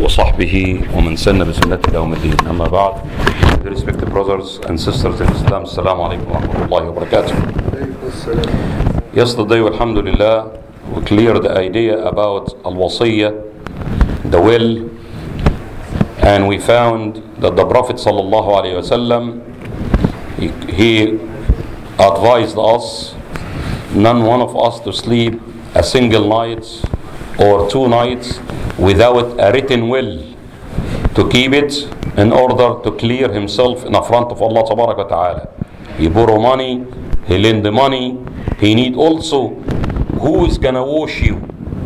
وصحبه ومن سن بسنته إلى يوم الدين. أما بعد, respected brothers and sisters in Islam, Assalamu alaikum wa rahmatullahi wa barakatuh. Yesterday, alhamdulillah, we cleared the idea about al-wasiyya, the will, and we found that the Prophet sallallahu alaihi wasallam, he advised us, one of us to sleep a single night or 2 nights without a written will, to keep it in order to clear himself in the front of Allah tabarak wa ta'ala. He borrow money, he lend the money, he need also who is gonna wash you,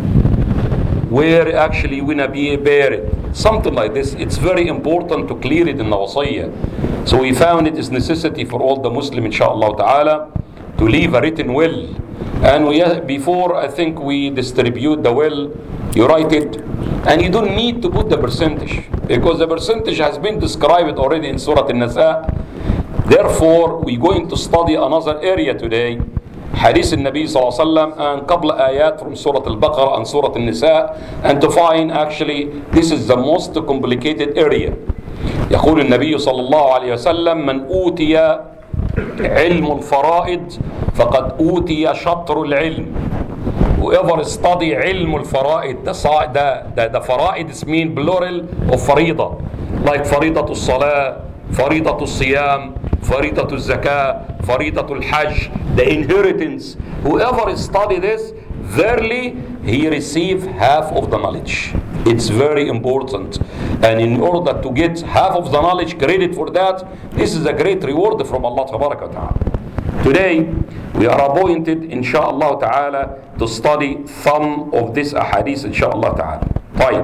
where actually you gonna be buried, something like this. It's very important to clear it in the wasiyah. So we found it is necessity for all the Muslim inshallah ta'ala to leave a written will. And before I think we distribute the will, you write it, and you don't need to put the percentage, because the percentage has been described already in Surah An-Nisa. Therefore, we're going to study another area today, Hadith al-Nabi sallallahu alaihi wasallam, and couple ayat from Surah Al-Baqarah and Surah An-Nisa, and to find actually this is the most complicated area. يقول النبي صلى الله عليه وسلم: من أوتي علم الفرائض فقد أوتي شطر العلم. Whoever study علم الفرائض, the فرائض is mean plural of فريضة, like فريضة الصلاة, فريضة الصيام, فريضة الزكاة, فريضة الحج, the inheritance. Whoever study this, verily he receive half of the knowledge. It's very important, and in order to get half of the knowledge, credit for that, this is a great reward from Allah tabaraka wa ta'ala. Today we are appointed inshallah ta'ala to study some of this ahadith inshallah ta'ala. طيب,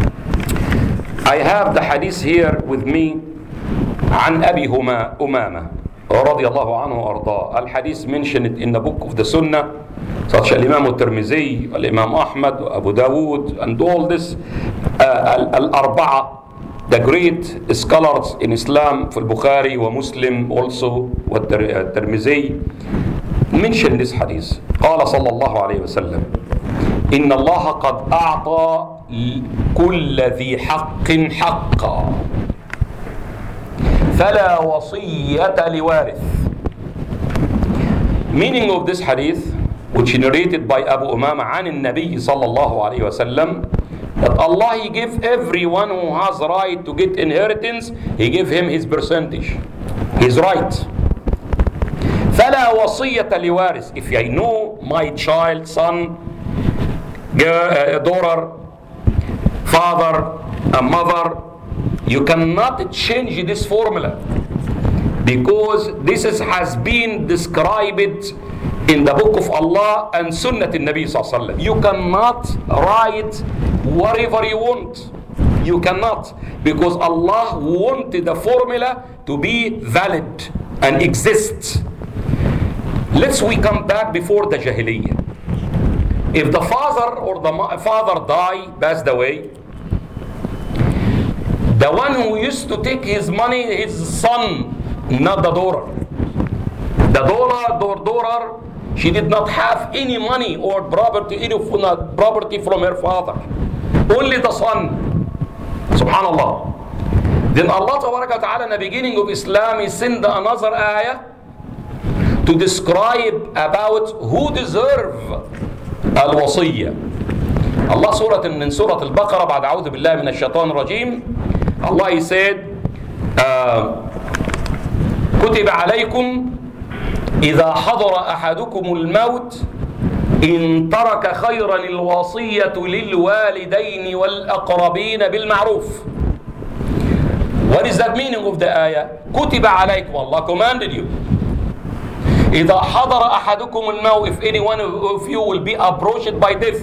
I have the hadith here with me عن أبي أمامة رضي الله عنه وأرضاه. Al-hadith mentioned in the book of the Sunnah, such as Imam al-Tirmidhi, Imam Ahmad, Abu Dawood, and all this al-Arba'a, the great scholars in Islam, for Bukhari wa Muslim also, wa Tirmidhi, mention this hadith. قال صلى الله عليه وسلم: إن الله قد أعطى كل ذي حق حقا فلا وصية لوارث. Meaning of this hadith, which is narrated by Abu Umama عن النبي صلى الله عليه وسلم, that Allah, He give everyone who has right to get inheritance, He give him his percentage, his right. فلا وصية لوارث. If I know my child, son, daughter, father, a mother, you cannot change this formula, because this has been described in the book of Allah and Sunnah al-Nabi sallallahu alaihi wasallam. You cannot write whatever you want. You cannot, because Allah wanted the formula to be valid and exist. We come back before the Jahiliyyah. If the father or the father passed away, the one who used to take his money, his son, not the daughter. The daughter, she did not have any money or property from her father. Only the son. Subhanallah. Then Allah Tabaraka Ta'ala in the beginning of Islam, He sent another ayah to describe about who deserve al-wasiyya. Allah in Surah Al-Baqarah, بعد أعوذ بالله من الشيطان الرجيم, Allah, He said, كتب عليكم إذا حضر أحدكم الموت إن ترك خيرا الوصية للوالدين والأقربين بالمعروف. What is that meaning of the ayah? كتب عليكم, Allah commanded you. إذا حضر أحدكم الموت, if any one of you will be approached by death.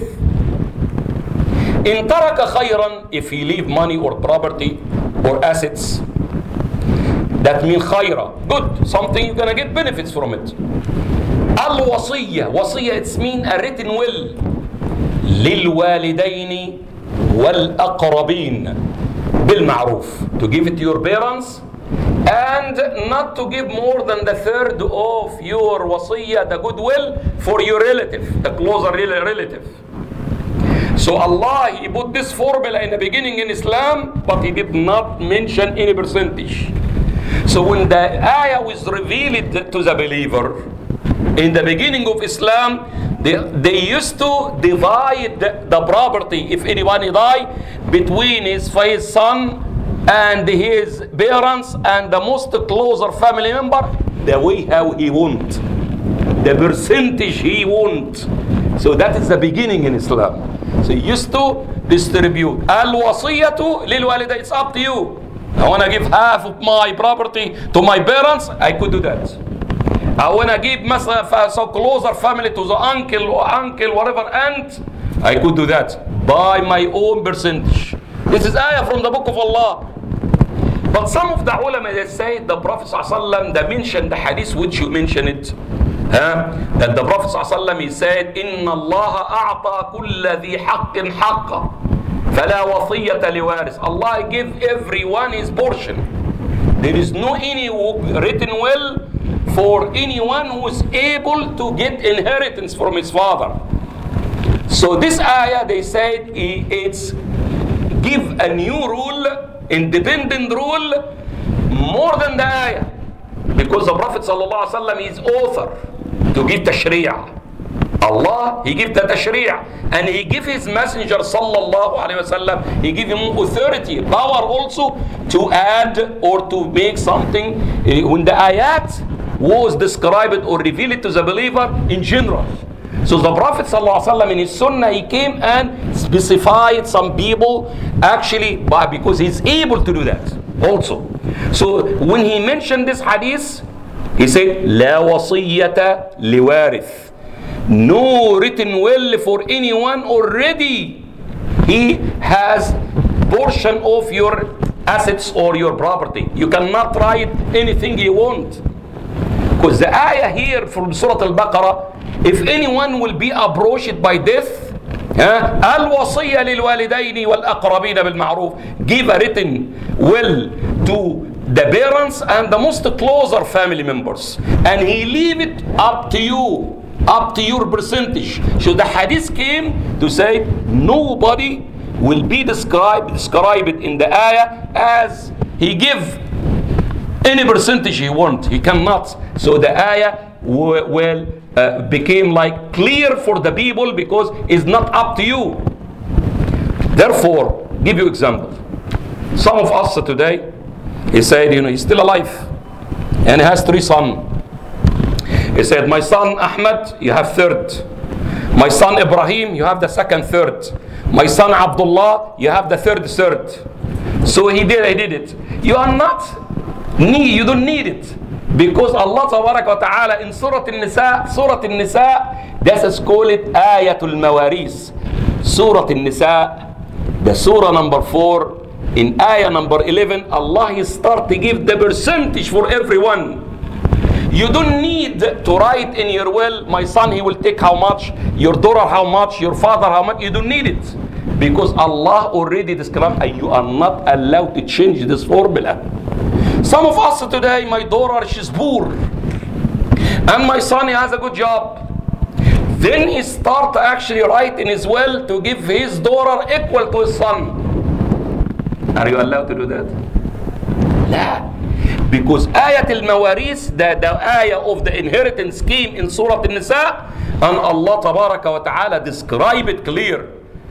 إن ترك خيرا, if he leave money or property or assets, that means khayra, good, something you're gonna get benefits from it. Al-wasiyya, wasiyya, it's mean a written will. للوالدين والأقربين بالمعروف, to give it to your parents, and not to give more than the third of your wasiyya, the goodwill, for your relative, the closer relative. So Allah, He put this formula in the beginning in Islam, but He did not mention any percentage. So when the ayah was revealed to the believer in the beginning of Islam, they used to divide the property, if anyone die, between his son and his parents and the most closer family member, the way how he want, the percentage he want. So that is the beginning in Islam. So he used to distribute. Al-wasiyatu lil-walidayn. It's up to you. I want to give half of my property to my parents, I could do that. I want to give some closer family to the uncle, whatever, aunt, I could do that by my own percentage. This is ayah from the book of Allah. But some of the ulama, they say the Prophet ﷺ, they mentioned the hadith which you mentioned it. That the Prophet ﷺ, he said, إِنَّ اللَّهَ أَعْطَى كُلَّ ذِي حَقٍّ حَقًّا فَلَا وَصِيَّةَ لِوَارِثٍ. Allah give everyone his portion. There is no any written will for anyone who is able to get inheritance from his father. So this ayah, they said, it's give a new rule, independent rule, more than the ayah. Because the Prophet ﷺ is author to give tashri'ah. Allah, He give the tashri'ah, and He give His messenger sallallahu alayhi wasallam, He give him authority, power also to add or to make something when the ayat was described or revealed to the believer in general. So the Prophet ﷺ in his sunnah, he came and specified some people actually because he's able to do that also. So when he mentioned this hadith, he said, لا وصية لوارث. No written will for anyone already. He has portion of your assets or your property. You cannot write anything you want. Because the ayah here from Surah Al-Baqarah, if anyone will be approached by death, الوصية للوالدين والأقربين بالمعروف, give a written will to the parents and the most closer family members, and he leave it up to you, up to your percentage. So the hadith came to say nobody will be described in the ayah as he give any percentage he want. He cannot. So the ayah will became like clear for the people because it's not up to you. Therefore, give you example. Some of us today, he said, he's still alive and he has 3 sons. He said, my son Ahmed, you have 3rd. My son Ibrahim, you have the 2nd, 3rd. My son Abdullah, you have the 3rd, 3rd. So he did it. You don't need it. Because Allah Tabarak wa Ta'ala in Surah An-Nisa, this is called Ayatul Mawaris. Surah An-Nisa, the surah number 4, in ayah number 11, Allah start to give the percentage for everyone. You don't need to write in your will, my son he will take how much, your daughter how much, your father how much. You don't need it. Because Allah already described, and you are not allowed to change this formula. Some of us today, my daughter, she's poor. And my son, he has a good job. Then he start to actually write in his will to give his daughter equal to his son. Are you allowed to do that? No. Because ayat al-mawaris, the ayah of the inheritance scheme in Surah An-Nisa, and Allah Tabaraka wa Ta'ala describe it clear.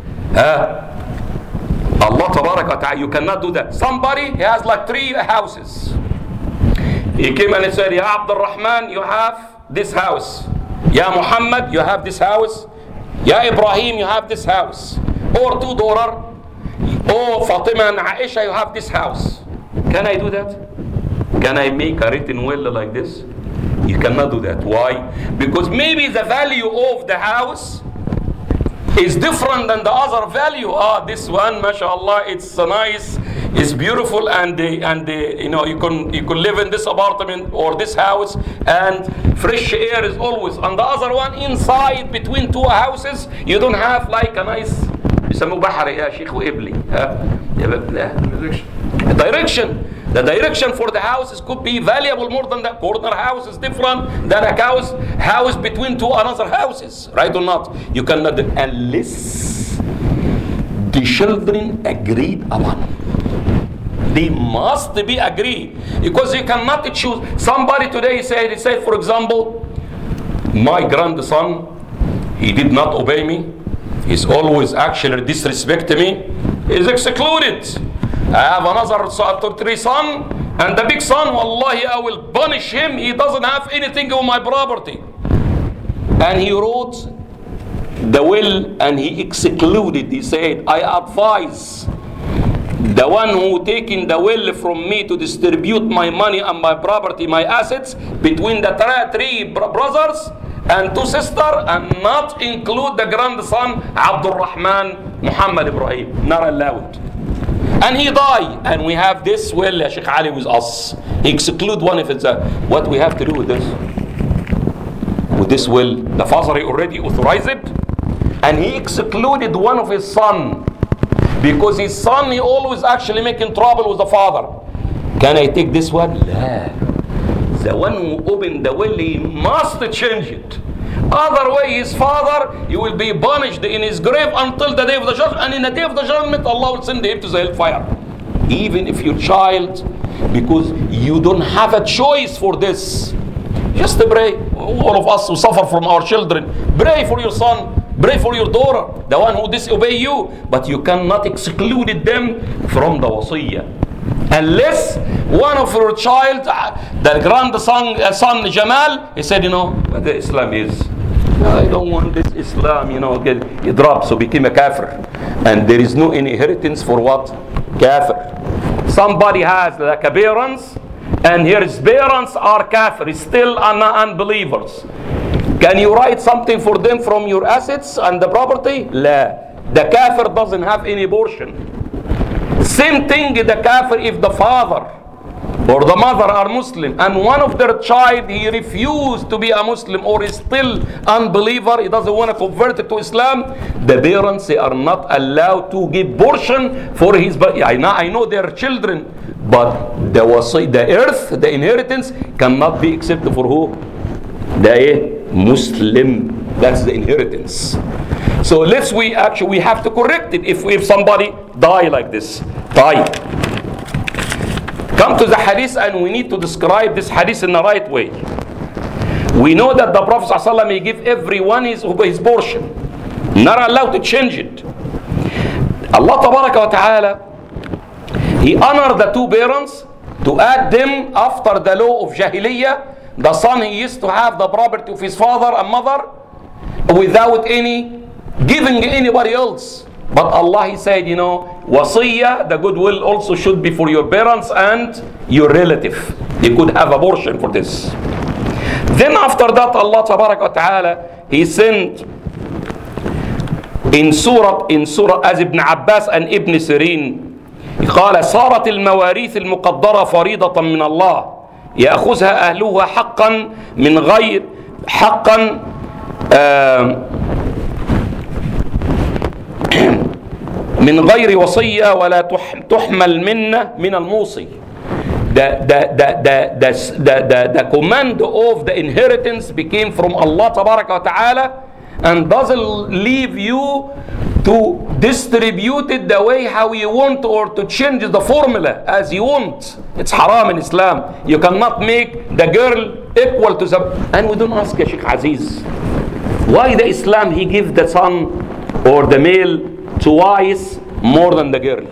Allah Tabaraka wa Ta'ala, you cannot do that. Somebody, he has like 3 houses. He came and he said, Ya Abdul Rahman, you have this house. Ya Muhammad, you have this house. Ya Ibrahim, you have this house. Or 2 daughters. Oh, Fatima and Aisha, you have this house. Can I do that? Can I make a written will like this? You cannot do that. Why? Because maybe the value of the house is different than the other value. This one, mashallah, it's nice, it's beautiful, and you can live in this apartment or this house, and fresh air is always. And the other one, inside between 2 houses, you don't have like a nice يسموه بحر يا شيخ وإبلي direction. The direction for the houses could be valuable more than the corner house is different than a house between 2 another houses, right or not? You cannot, unless the children agreed upon. They must be agreed, because you cannot choose. Somebody today said, for example, my grandson, he did not obey me. He's always actually disrespecting me. He's excluded. I have another 3 sons, and the big son, wallahi, I will punish him. He doesn't have anything on my property. And he wrote the will, and he excluded. He said, I advise the one who taking the will from me to distribute my money and my property, my assets, between the 3 brothers and 2 sisters, and not include the grandson Abdul Rahman Muhammad Ibrahim. Not allowed. And he died, and we have this will, Sheikh Ali, with us. He exclude one if it's what we have to do with this? With this will, the father already authorized it, and he excluded one of his son, because his son, he always actually making trouble with the father. Can I take this one? La. The one who opened the will, he must change it. Other way, his father, he will be punished in his grave until the day of the judgment, and in the day of the judgment, Allah will send him to the hellfire. Even if your child, because you don't have a choice for this. Just pray. All of us who suffer from our children, pray for your son. Pray for your daughter, the one who disobey you, but you cannot exclude them from the wasiyah. Unless one of your child, the grandson, son Jamal, he said, what the Islam is. I don't want this Islam, he dropped, so became a kafir. And there is no inheritance for what? Kafir. Somebody has like a parents, and his parents are kafir, still unbelievers. Can you write something for them from your assets and the property? La. The kafir doesn't have any portion. Same thing the kafir, if the father or the mother are Muslim and one of their child, he refused to be a Muslim or is still unbeliever, he doesn't want to convert it to Islam, the parents, they are not allowed to give portion for his body. I know their children, but the earth, the inheritance cannot be accepted for who? The Muslim. That's the inheritance. So we have to correct it if somebody die like this. Die. Come to the hadith, and we need to describe this hadith in the right way. We know that the Prophet ﷺ, he give everyone his portion. Not allowed to change it. Allah Tabaraka wa Ta'ala, he honored the 2 parents to add them after the law of Jahiliyyah. The son, he used to have the property of his father and mother without any giving anybody else. But Allah, he said, wasiyah, the goodwill also should be for your parents and your relative. You could have a portion for this. Then after that, Allah Tabaraka wa Ta'ala, he sent in surah as Ibn Abbas and Ibn Sirin, قال صارت المواريث المقدرة فريضة من الله يأخذها أهلها حقا من غير من غير وصية ولا تحمل من الموصي. The command of the inheritance became from Allah Tabaraka wa Ta'ala, and doesn't leave you to distribute it the way how you want, or to change the formula as you want. It's haram in Islam. You cannot make the girl equal to the... And we don't ask Sheikh Aziz, why the Islam he give the son or the male twice more than the girl?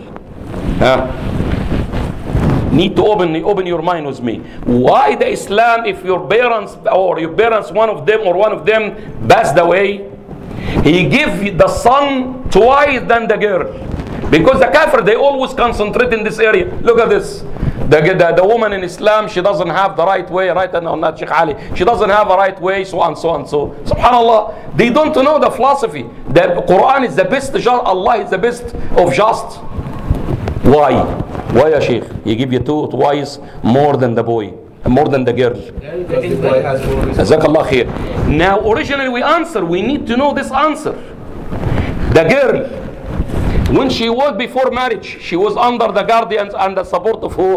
Need to open your mind with me. Why the Islam, if your parents, one of them passed away, he give the son twice than the girl? Because the kafir, they always concentrate in this area. Look at this. The woman in Islam, she doesn't have the right way, right? No, not Sheikh Ali. She doesn't have a right way, so and so and so. Subhanallah, they don't know the philosophy. The Quran is the best, Allah is the best of just. Why? Why, ya Sheikh? He give you twice more than the boy, more than the girl. Jazakallah khair. Now, originally we need to know this answer. The girl, when she was before marriage, she was under the guardians and the support of who?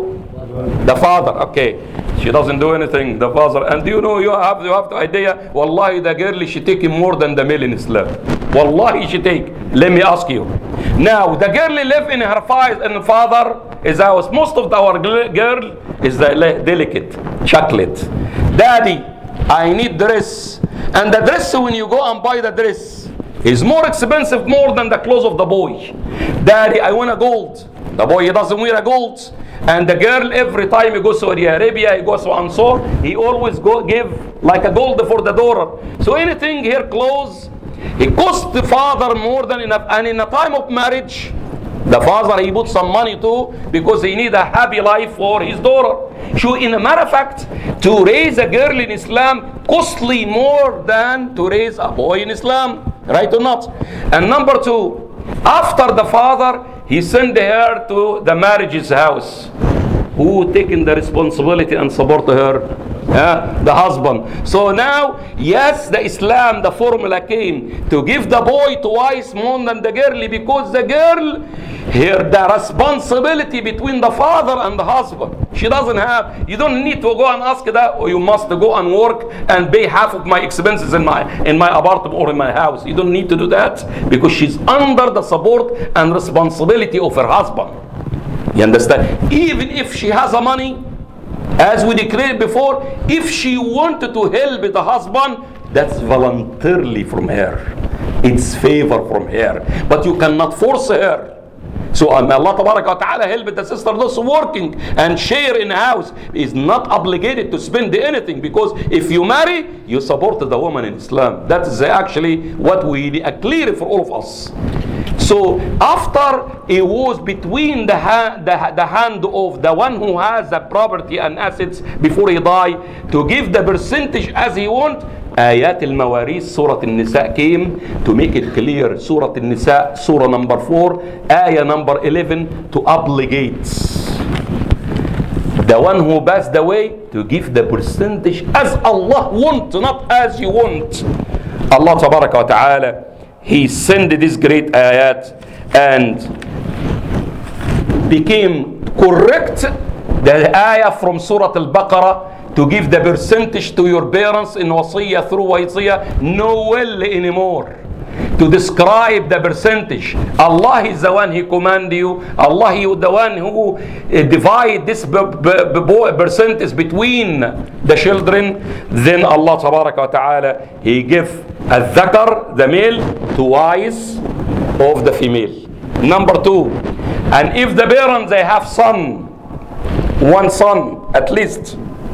The father, okay. She doesn't do anything, the father. And you know, you have the idea, wallahi, the girl, she take more than the male in Islam. Wallahi, she take. Let me ask you. Now, the girl live in her father is house. Most of our girl is delicate, chocolate. Daddy, I need dress. And the dress, when you go and buy the dress, is more expensive more than the clothes of the boy. Daddy, I want a gold. The boy, he doesn't wear a gold. And the girl, every time he goes to Saudi Arabia, he goes to Ansar, he always give like a gold for the daughter. So anything here, clothes, it costs the father more than enough. And in a time of marriage, the father, he put some money too, because he need a happy life for his daughter. So in a matter of fact, to raise a girl in Islam costly more than to raise a boy in Islam, right or not? And number two, after the father, he sent her to the marriage's house. Who taking the responsibility and support her? The husband. So now, yes, the Islam, the formula came to give the boy twice more than the girl, because the girl, here the responsibility between the father and the husband. She doesn't have, you don't need to go and ask that, or you must go and work and pay half of my expenses in my apartment or in my house. You don't need to do that, because she's under the support and responsibility of her husband. You understand? Even if she has the money, as we declared before, if she wanted to help the husband, that's voluntarily from her. It's favor from her. But you cannot force her. So Allah Ta'ala help the sister that's working and share in a house is not obligated to spend anything, because if you marry, you support the woman in Islam. That is actually what we are clear for all of us. So after it was between the hand of the one who has the property and assets before he die, to give the percentage as he want, Ayat al-Mawaris, Surah al-Nisa came to make it clear. Surah al-Nisa, Surah number 4, Ayah number 11, to obligate the one who passed away to give the percentage as Allah wants, not as you want. Allah Tabaraka wa Ta'ala, He sent this great ayat and became correct the ayah from Surah Al-Baqarah to give the percentage to your parents in wasiyah through wasiyah, no will anymore. To describe the percentage, Allah is the one He command you. Allah is the one who divide this percentage between the children. Then Allah Tabaraka wa Ta'ala, He give al-dhakar, the male, twice of the female. Number two, and if the parents they have son, one son at least,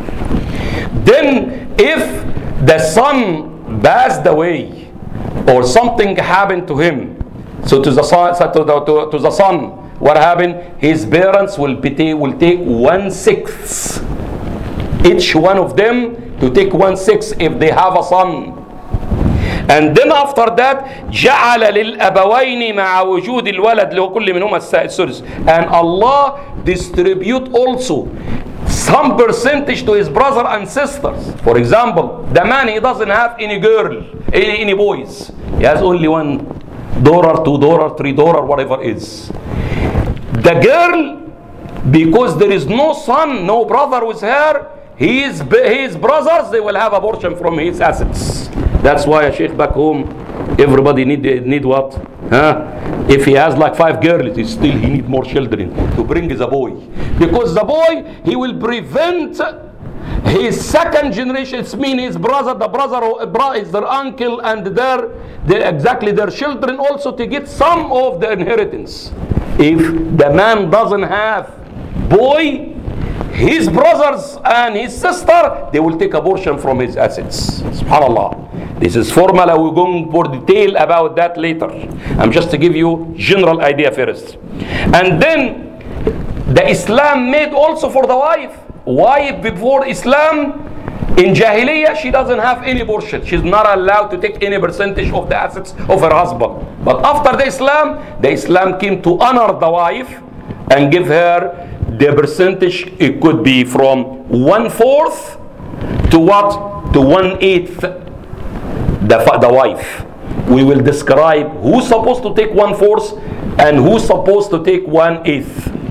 then if the son passed away or something happened to him, so to the son, what happened? His parents will take 1/6. Each one of them to take 1/6 if they have a son. And then after that, جعل للأبوين مع وجود الولد لكل منهما السدس. And Allah distribute also some percentage to his brother and sisters. For example, the man, he doesn't have any girl, any boys. He has only one daughter, two daughter, three daughter, whatever it is. The girl, because there is no son, no brother with her, his brothers, they will have a portion from his assets. That's why Sheikh back home, everybody need what? If he has like 5 girls, he need more children to bring the boy. Because the boy, he will prevent his second generation, it means his brother, the brother is their uncle and their children also to get some of the inheritance. If the man doesn't have boy, his brothers and his sister, they will take a portion from his assets. SubhanAllah. This is formula. We're going for detail about that later. I'm just to give you general idea first. And then the Islam made also for the wife. Wife before Islam, in Jahiliyyah, she doesn't have any portion. She's not allowed to take any percentage of the assets of her husband. But after the Islam came to honor the wife and give her the percentage. It could be from 1/4 to what? To 1/8. The wife. We will describe who's supposed to take 1/4 and who's supposed to take 1/8.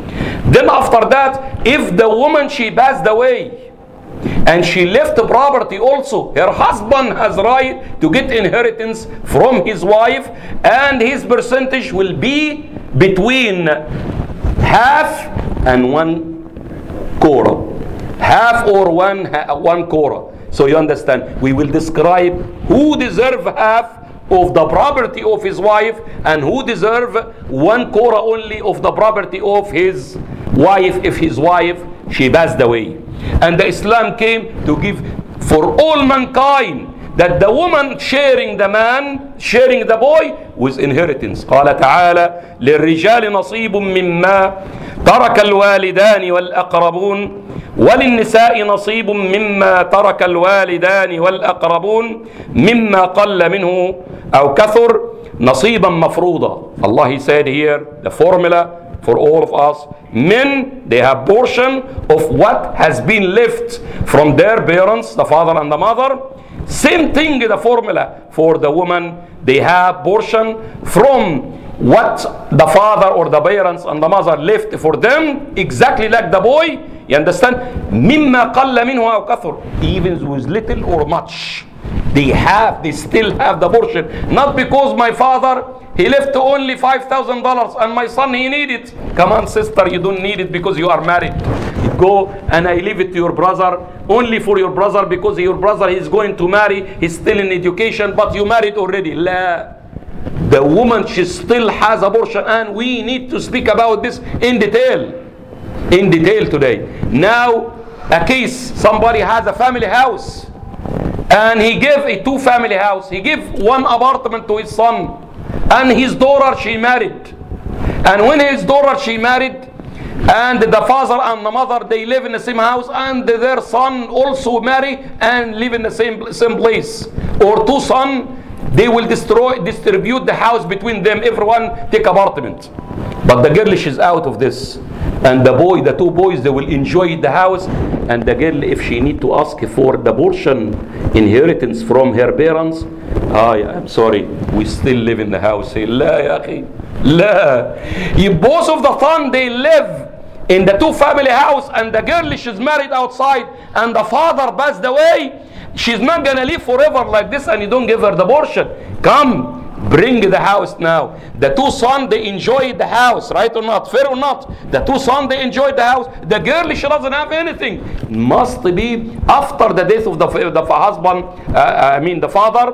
Then after that, if the woman, she passed away and she left property also, her husband has right to get inheritance from his wife, and his percentage will be between half and 1 quora. Half or one quora. So you understand, we will describe who deserve half of the property of his wife and who deserve 1 quora only of the property of his wife if his wife, she passed away. And the Islam came to give for all mankind that the woman sharing the man, sharing the boy with inheritance. قال تعالى للرجال نصيب مما ترك الوالدان والأقربون وللنساء نصيب مما ترك الوالدان والأقربون مما قل منه أو كثر نصيبا مفروضا. Allah, he said here the formula for all of us: men, they have portion of what has been left from their parents, the father and the mother. Same thing, the formula for the woman, they have portion from what the father or the parents and the mother left for them, exactly like the boy. You understand? مما قل منه أو كثر, even with little or much, they still have the portion. Not because my father, he left only $5,000 and my son, he need it. Come on, sister, you don't need it because you are married. You go and I leave it to your brother, only for your brother, because your brother is going to marry, he's still in education, but you married already. La. The woman, she still has abortion, and we need to speak about this in detail. In detail today. Now, a case, somebody has a family house and he gave a 2-family house. He gave 1 apartment to his son, and his daughter, she married. And when his daughter, she married, and the father and the mother, they live in the same house, and their son also marry and live in the same place, or 2 sons, they will distribute the house between them. Everyone take apartment. But the girl, she's out of this. And the boy, the 2 boys, they will enjoy the house. And the girl, if she need to ask for the portion inheritance from her parents, I'm sorry, we still live in the house. Say, La ya akhi, La. Both of the son, they live in the 2-family house, and the girl, she's married outside, and the father passed away. She's not gonna live forever like this, and you don't give her the portion. Come, bring the house now. The 2 sons, they enjoyed the house, right or not? Fair or not? The 2 sons, they enjoyed the house. The girl, she doesn't have anything. Must be after the death of the husband, the father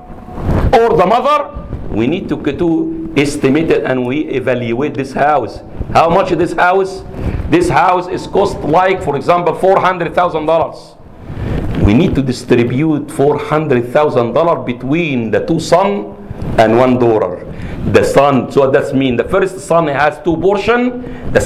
or the mother. We need to estimate it, and we evaluate this house. How much is this house? This house is cost, like, for example, $400,000. We need to distribute $400,000 between the 2 sons and 1 daughter. The son, so that means the first son has 2 portions, the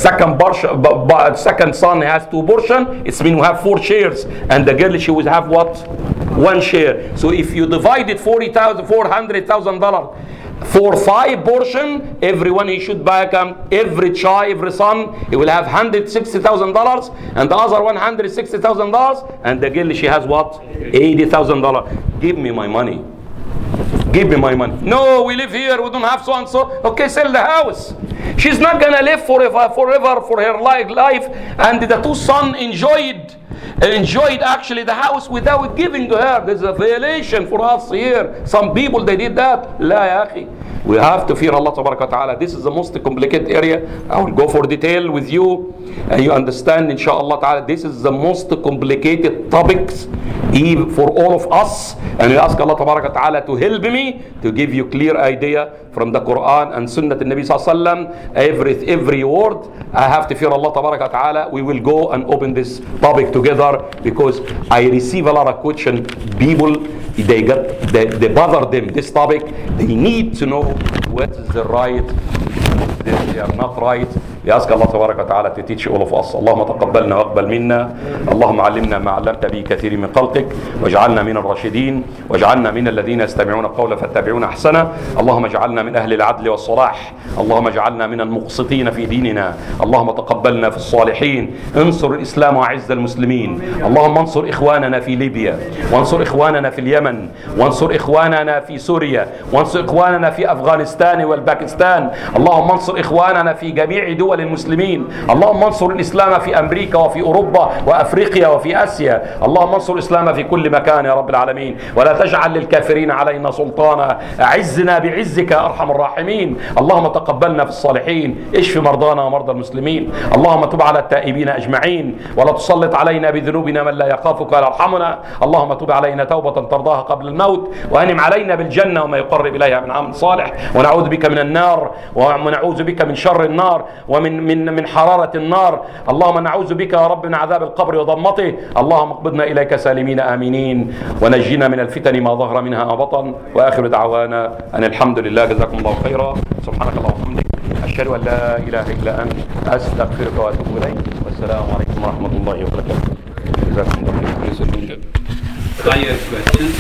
second son has 2 portions. It means we have 4 shares, and the girl, she will have what? 1 share. So if you divide it $400,000 for 5 portions, everyone, he should buy every child, every son, he will have $160,000, and the other $160,000, and the girl, she has what? $80,000. Give me my money. Give me my money. No, we live here, we don't have so and so. Okay, sell the house. She's not gonna live forever for her life. And the 2 sons enjoyed actually the house without giving to her. There's a violation for us here. Some people, they did that. La ya akhi. We have to fear Allah ta'ala. This is the most complicated area. I will go for detail with you, and you understand, inshallah ta'ala, this is the most complicated topics even for all of us. And we ask Allah ta'ala to help me to give you clear idea from the Quran and Sunnah al-Nabi sallallahu alaihi wasallam. Every word, I have to fear Allah ta'ala. We will go and open this topic together, because I receive a lot of questions. People, they bother them this topic. They need to know what is the right, they are not right. We ask Allah ta'ala to teach all of us. اللهم تقبلنا واقبل منا. اللهم علمنا ما علمت به كثير من خلقك، واجعلنا من الراشدين، واجعلنا من الذين يستمعون القول فاتبعون احسنه. اللهم اجعلنا من اهل العدل والصلاح. اللهم اجعلنا من المقسطين في ديننا. اللهم تقبلنا في الصالحين. انصر الاسلام واعز المسلمين. اللهم انصر اخواننا في ليبيا، وانصر اخواننا في اليمن، وانصر اخواننا في سوريا، وانصر اخواننا في افغانستان والباكستان. اللهم انصر انصر إخواننا في جميع دول المسلمين. اللهم انصر الإسلام في أمريكا وفي أوروبا وأفريقيا وفي آسيا. اللهم انصر الإسلام في كل مكان يا رب العالمين، ولا تجعل للكافرين علينا سلطانا. أعزنا بعزك يا أرحم الراحمين. اللهم تقبلنا في الصالحين، اشف مرضانا ومرضى المسلمين. اللهم تب على التائبين أجمعين، ولا تسلط علينا بذنوبنا من لا يخافك ولا يرحمنا. اللهم تب علينا توبة ترضاها قبل الموت، وأنم علينا بالجنة وما يقرب إليها من عمل صالح، ونعوذ بك من النار، ونعوذ بك من شر النار ومن من حرارة النار. اللهم نعوذ بك يا رب من عذاب القبر وضمته. اللهم اقبضنا إليك سالمين آمنين، ونجينا من الفتن ما ظهر منها وبطن. وآخر دعوانا أن الحمد لله. جزاكم الله خيرا. سبحانك اللهم وبحمدك، أشهد أن لا إله إلا أنت، أستغفرك وأتوب إليك. والسلام عليكم ورحمة الله وبركاته. جزاكم الله خيرا. Question.